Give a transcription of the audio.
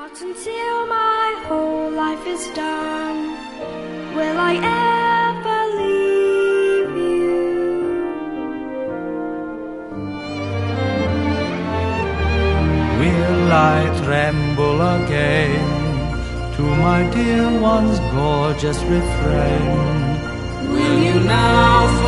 Not until my whole life is done will I ever leave you. Will I tremble again to my dear one's gorgeous refrain? Will you now